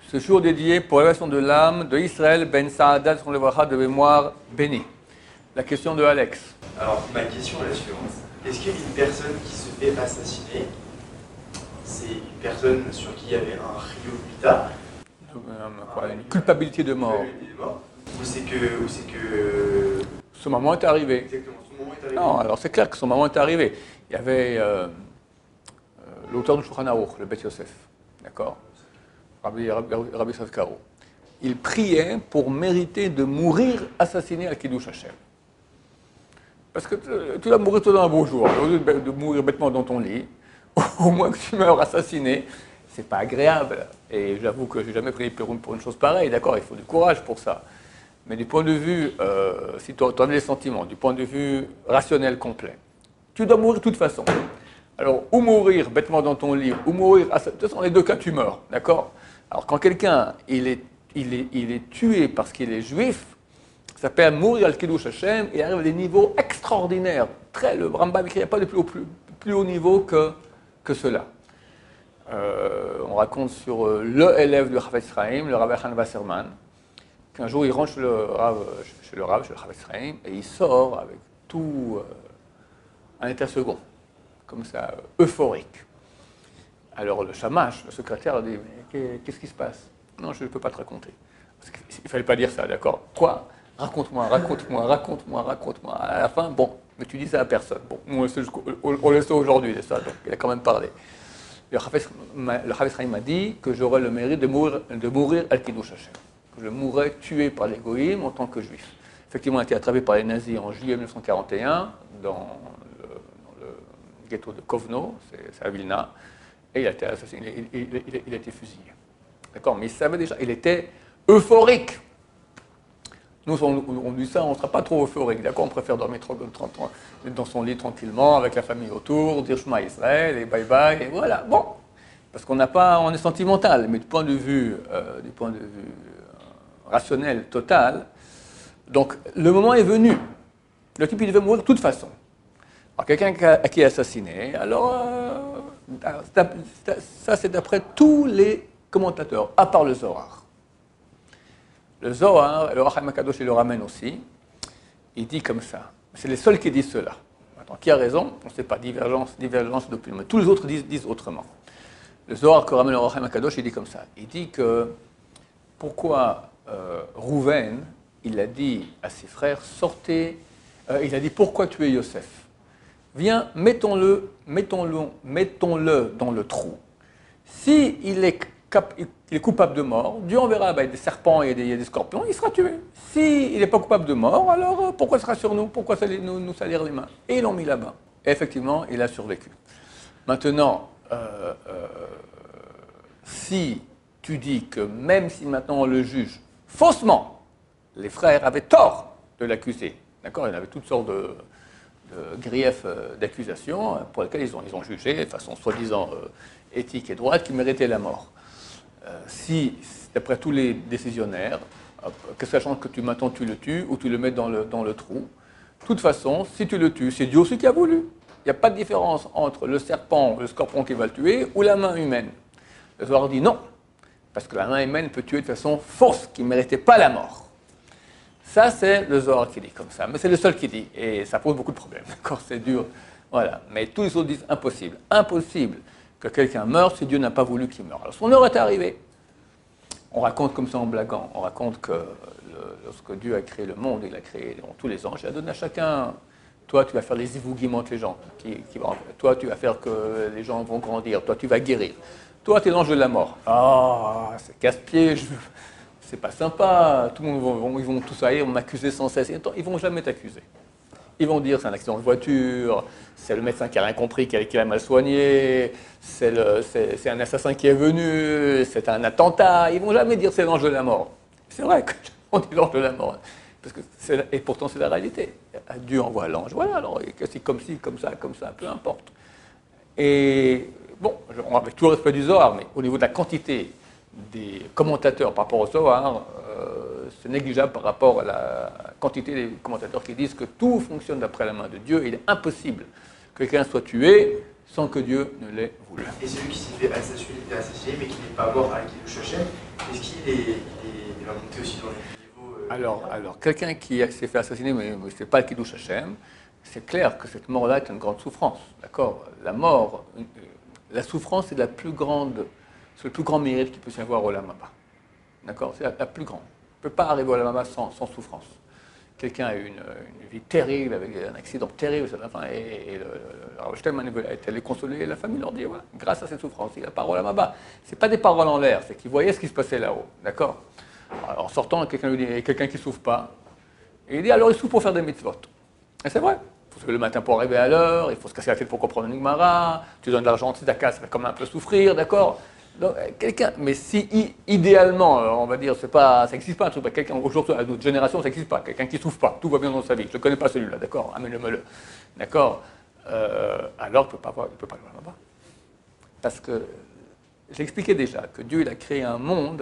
Ce jour dédié pour l'élévation de l'âme de Israël Ben Saadat, son levracha de mémoire béni. La question de Alex. Alors, ma question est la suivante. Est-ce qu'une personne qui se fait assassiner, c'est une personne sur qui il y avait un rio vita, Une culpabilité de mort. ou c'est que... Ce moment est arrivé. Exactement, ce moment est arrivé. Non, alors c'est clair que son moment est arrivé. Il y avait l'auteur du Shulchan Aruch, le Beth Yosef, d'accord, Rabbi Yosef Karo. Il priait pour mériter de mourir assassiné à Kiddush Hashem. Parce que tu vas mourir tout dans un beau jour, au lieu de mourir bêtement dans ton lit, au moins que tu meurs assassiné, c'est pas agréable. Et j'avoue que j'ai jamais prié pour une chose pareille, d'accord, il faut du courage pour ça. Mais du point de vue, si tu as les sentiments, du point de vue rationnel complet, tu dois mourir de toute façon. Alors, ou mourir bêtement dans ton lit, ou mourir... De toute façon, dans les deux cas, tu meurs, d'accord? Alors, quand quelqu'un, il est tué parce qu'il est juif, ça s'appelle mourir al Kiddush Hashem, et il arrive à des niveaux extraordinaires. Le Rambam écrit, il n'y a pas de plus haut niveau que cela. On raconte sur le élève du Chafetz Chaim, le Rabbi Han Wasserman, qu'un jour il rentre chez le Chafetz Chaim, et il sort avec tout un état second, comme ça, euphorique. Alors le Shamash, le secrétaire, dit « Mais qu'est-ce qui se passe ?»« Non, je ne peux pas te raconter. » Parce qu'il ne fallait pas dire ça, d'accord? Quoi? Raconte-moi. À la fin, bon, mais tu dis ça à personne. Bon, on laisse ça aujourd'hui, ça, donc il a quand même parlé. Le Chafetz Chaim m'a dit que j'aurais le mérite de mourir al Kiddush Hashem. Que je mourrais tué par les goïms en tant que juif. Effectivement, il a été attrapé par les nazis en juillet 1941 dans le ghetto de Kovno, c'est à Vilna, et il a été assassiné, il a été fusillé. D'accord, mais il savait déjà, il était euphorique. Nous, on dit ça, on ne sera pas trop euphorique, d'accord? On préfère dormir dans son lit tranquillement, avec la famille autour, dire Shema Israël, et bye bye, et voilà. Bon, parce qu'on est sentimental, mais du point de vue rationnel, total, donc le moment est venu. Le type, il devait mourir de toute façon. Alors, quelqu'un qui est assassiné, alors, ça c'est d'après tous les commentateurs, à part le Zohar. Le Zohar, le Racham HaKadosh, il le ramène aussi. Il dit comme ça. C'est les seuls qui disent cela. Attends, qui a raison? On ne sait pas, divergence d'opinion. Mais tous les autres disent autrement. Le Zohar que ramène le Racham HaKadosh, il dit comme ça. Il dit que pourquoi Rouven, il a dit à ses frères, sortez, il a dit pourquoi tuer Yosef? Viens, mettons-le dans le trou. Si il est coupable de mort, Dieu enverra des serpents et des scorpions, il sera tué. S'il n'est pas coupable de mort, alors pourquoi ce sera sur nous? Pourquoi nous salir les mains? Et ils l'ont mis là-bas. Et effectivement, il a survécu. Maintenant, si tu dis que même si maintenant on le juge faussement, les frères avaient tort de l'accuser, d'accord? Il y avait toutes sortes de griefs d'accusation pour lesquels ils ont jugé de façon soi-disant éthique et droite qui méritaient la mort. Si, d'après tous les décisionnaires, que sachant que maintenant tu le tues ou tu le mets dans le trou, de toute façon, si tu le tues, c'est Dieu aussi qui a voulu. Il n'y a pas de différence entre le serpent, le scorpion qui va le tuer ou la main humaine. Le Zohar dit non, parce que la main humaine peut tuer de façon fausse, qui ne méritait pas la mort. Ça, c'est le Zohar qui dit comme ça, mais c'est le seul qui dit, et ça pose beaucoup de problèmes, d'accord, c'est dur, voilà. Mais tous les autres disent impossible, impossible que quelqu'un meure si Dieu n'a pas voulu qu'il meure. Alors son heure est arrivée. On raconte comme ça en blaguant, on raconte que lorsque Dieu a créé le monde, il a créé tous les anges, il a donné à chacun, toi tu vas faire les zivougim entre les gens, toi tu vas faire que les gens vont grandir, toi tu vas guérir, toi tu es l'ange de la mort. Ah, c'est casse-pied, c'est pas sympa, tout le monde ils vont tous aller, m'accuser sans cesse, ils vont jamais t'accuser. Ils vont dire c'est un accident de voiture, c'est le médecin qui n'a rien compris, qui a mal soigné, c'est un assassin qui est venu, c'est un attentat. Ils ne vont jamais dire c'est l'ange de la mort. C'est vrai qu'on dit l'ange de la mort. Et pourtant c'est la réalité. Dieu envoie l'ange, voilà, alors c'est comme ci, comme ça, peu importe. Et bon, avec tout le respect du Zohar, mais au niveau de la quantité des commentateurs par rapport au Zohar, c'est négligeable par rapport à la quantité des commentateurs qui disent que tout fonctionne d'après la main de Dieu. Il est impossible que quelqu'un soit tué sans que Dieu ne l'ait voulu. Et celui qui s'est fait assassiner, mais qui n'est pas mort à Kiddush Hashem, est-ce qu'il va monter aussi dans les niveaux Alors, quelqu'un qui s'est fait assassiner, mais ce n'est pas le Kiddush Hashem, c'est clair que cette mort-là est une grande souffrance. D'accord? La mort, la souffrance, c'est le plus grand mérite qu'il peut y avoir au Olam Haba. D'accord? C'est la plus grande. On ne peut pas arriver au Olam Haba sans souffrance. Quelqu'un a eu une vie terrible, avec un accident terrible, et le Rav Steinman est allé consoler la famille, leur dit, voilà, grâce à cette souffrance, il a parole à Maba. Ce n'est pas des paroles en l'air, c'est qu'ils voyaient ce qui se passait là-haut, d'accord? Alors, en sortant, quelqu'un lui dit, il y a quelqu'un qui ne souffre pas. Et il dit, alors il souffre pour faire des mitzvot. Et c'est vrai. Il faut se lever le matin pour arriver à l'heure, il faut se casser la tête pour comprendre une Gemara, tu donnes de l'argent, si ta casse, ça va quand même un peu souffrir, d'accord? Donc, mais si idéalement, on va dire, ça n'existe pas un truc, quelqu'un, aujourd'hui, à notre génération, ça n'existe pas, quelqu'un qui ne souffre pas, tout va bien dans sa vie, je ne connais pas celui-là, d'accord, amène-le-me-le, d'accord, alors il ne peut pas aller là-bas. Parce que, j'ai expliqué déjà que Dieu, il a créé un monde,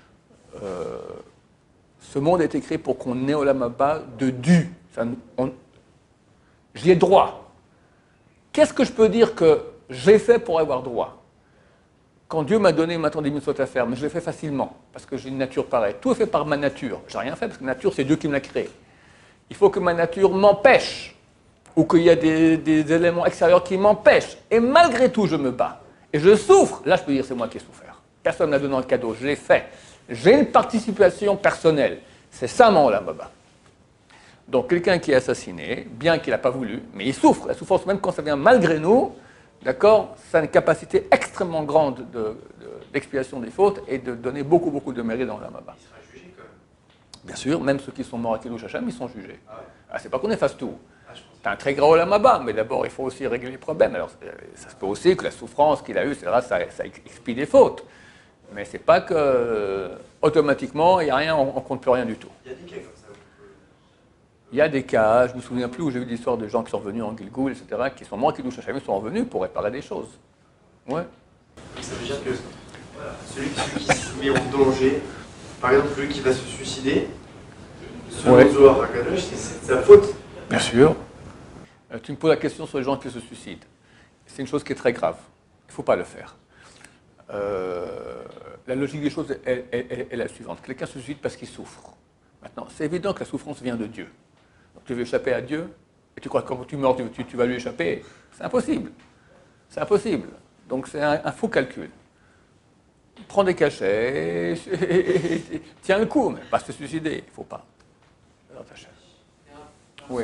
ce monde a été créé pour qu'on ait au Olam Haba de dû, j'y ai droit. Qu'est-ce que je peux dire que j'ai fait pour avoir droit? Quand Dieu m'a donné maintenant des mitzvot à faire, mais je l'ai fait facilement, parce que j'ai une nature pareille. Tout est fait par ma nature. Je n'ai rien fait, parce que la nature, c'est Dieu qui me l'a créé. Il faut que ma nature m'empêche, ou qu'il y a des éléments extérieurs qui m'empêchent. Et malgré tout, je me bats. Et je souffre. Là, je peux dire, c'est moi qui ai souffert. Personne ne m'a donné un cadeau, je l'ai fait. J'ai une participation personnelle. C'est ça mon Olam Haba. Donc, quelqu'un qui est assassiné, bien qu'il n'a pas voulu, mais il souffre. La souffrance, même quand ça vient malgré nous, d'accord, ça a une capacité extrêmement grande d'expiation des fautes et de donner beaucoup, beaucoup de mérite dans l'Olam Haba. Il sera jugé quand même. Bien sûr, même ceux qui sont morts à Kiddush Hashem, ils sont jugés. Ah ouais. C'est pas qu'on efface tout. C'est un très grand Olam Haba, mais d'abord, il faut aussi régler les problèmes. Alors, ça se peut aussi que la souffrance qu'il a eue, ça expie des fautes. Mais c'est pas que, automatiquement, il n'y a rien, on compte plus rien du tout. Il y a des cas comme ça. Il y a des cas, je ne me souviens plus où j'ai vu l'histoire de gens qui sont revenus en Gilgoul, etc., qui sont morts à Kiddush Hashem, ils sont revenus pour réparer des choses. Ouais. Ça veut dire que voilà, celui qui se met en danger, par exemple celui qui va se suicider, selon Zohar HaKadosh, c'est de sa faute. Bien sûr. Tu me poses la question sur les gens qui se suicident. C'est une chose qui est très grave. Il ne faut pas le faire. La logique des choses est la suivante. Quelqu'un se suicide parce qu'il souffre. Maintenant, c'est évident que la souffrance vient de Dieu. Donc tu veux échapper à Dieu, et tu crois que quand tu meurs, tu vas lui échapper. C'est impossible. C'est impossible. Donc c'est un faux calcul. Prends des cachets, tiens le coup, mais pas se suicider, il ne faut pas. Oui.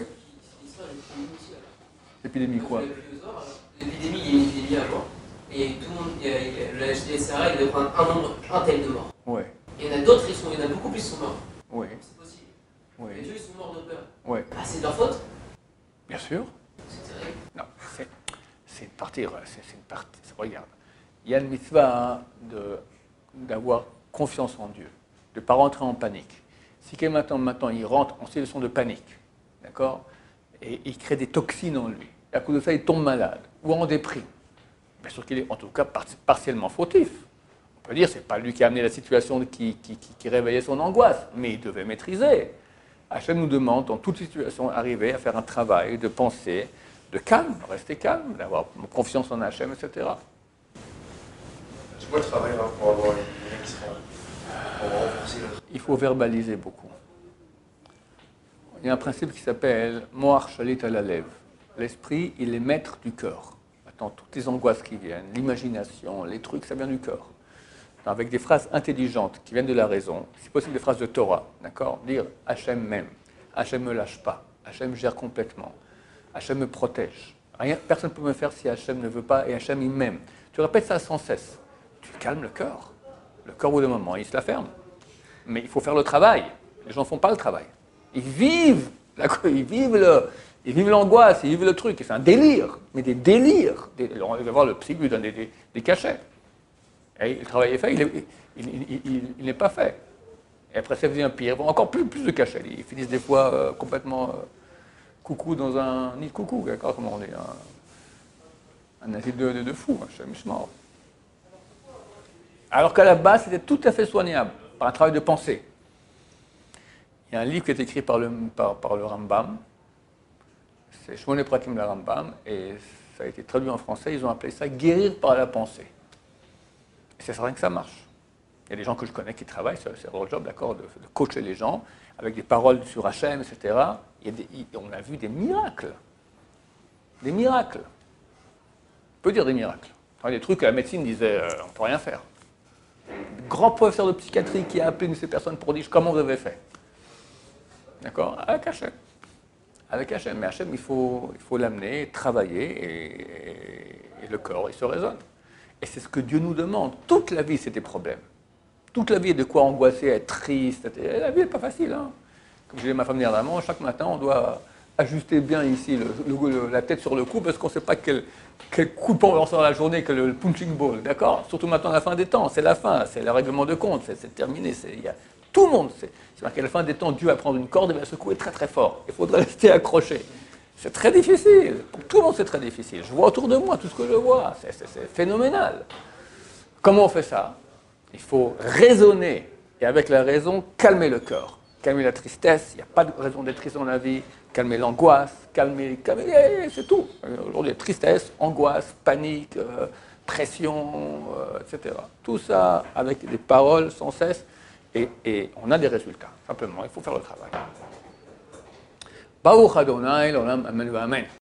L'épidémie quoi? L'épidémie, il y a une épidémie avant, et tout le monde, la HDSRA, il doit prendre un tel de morts. Oui. Il y en a d'autres, il y en a beaucoup plus qui sont morts. Oui. C'est possible. Oui. Les Dieux, ils sont morts de peur. Oui. Ah, c'est de leur faute? Bien sûr. C'est terrible. Non, c'est une partie. Regarde, il y a une mitzvah d'avoir confiance en Dieu, de ne pas rentrer en panique. Si quelqu'un maintenant il rentre en situation de panique, d'accord, et il crée des toxines en lui, et à cause de ça il tombe malade ou en déprime, bien sûr qu'il est en tout cas partiellement fautif. On peut dire que ce n'est pas lui qui a amené la situation qui réveillait son angoisse, mais il devait maîtriser. Hachem nous demande, dans toute situation, d'arriver à faire un travail de pensée, de calme, rester calme, d'avoir confiance en Hachem, etc. C'est quoi le travail là, pour avoir une extra, pour renforcer notre... Il faut verbaliser beaucoup. Il y a un principe qui s'appelle Moar Shalit à la lèvre. L'esprit, il est maître du cœur. Maintenant, toutes les angoisses qui viennent, l'imagination, les trucs, ça vient du cœur. Avec des phrases intelligentes qui viennent de la raison, si possible des phrases de Torah, d'accord? Dire Hachem m'aime, Hachem ne me lâche pas, Hachem gère complètement, Hachem me protège. Personne ne peut me faire si Hachem ne veut pas et Hachem il m'aime. Tu répètes ça sans cesse. Tu calmes le cœur. Le cœur, au bout d'un moment, il se la ferme. Mais il faut faire le travail. Les gens ne font pas le travail. Ils vivent l'angoisse, ils vivent le truc. C'est un délire, mais des délires. On va voir le psy lui donne des cachets. Et le travail est fait, il n'est pas fait. Et après, ça devient pire. Encore plus de cachets. Ils finissent des fois complètement coucou dans un nid de coucou, d'accord, comment on dit, un asile de fou, un chemichement. Alors qu'à la base, c'était tout à fait soignable, par un travail de pensée. Il y a un livre qui est écrit par le Rambam, c'est Shmone Prakim la Rambam, et ça a été traduit en français, ils ont appelé ça guérir par la pensée. Et c'est certain que ça marche. Il y a des gens que je connais qui travaillent, c'est leur job, d'accord, de coacher les gens avec des paroles sur Hachem, etc. On a vu des miracles. Des miracles. On peut dire des miracles. Des trucs que la médecine disait, on ne peut rien faire. Grand professeur de psychiatrie qui a appelé ces personnes pour dire comment vous avez fait. D'accord? Avec Hachem. Avec Hachem. Mais Hachem, il faut l'amener, travailler, et le corps, il se raisonne. Et c'est ce que Dieu nous demande. Toute la vie, c'est des problèmes. Toute la vie est de quoi angoisser, être triste. La vie n'est pas facile. Hein. Comme je disais à ma femme dernièrement, chaque matin, on doit ajuster bien ici la tête sur le cou parce qu'on ne sait pas quel coup de poing on va lancer dans la journée que le punching ball. D'accord? Surtout maintenant, à la fin des temps. C'est la fin, c'est le règlement de compte, c'est terminé. Tout le monde sait. C'est qu'à la fin des temps, Dieu va prendre une corde et va secouer très très fort. Il faudra rester accroché. C'est très difficile. Pour tout le monde, c'est très difficile. Je vois autour de moi tout ce que je vois. C'est phénoménal. Comment on fait ça? Il faut raisonner. Et avec la raison, calmer le corps. Calmer la tristesse. Il n'y a pas de raison d'être triste dans la vie. Calmer l'angoisse. Calmer c'est tout. Aujourd'hui, tristesse, angoisse, panique, pression, etc. Tout ça avec des paroles sans cesse. Et on a des résultats. Simplement, il faut faire le travail. Baruch Adonai, l'olam, amen, amen.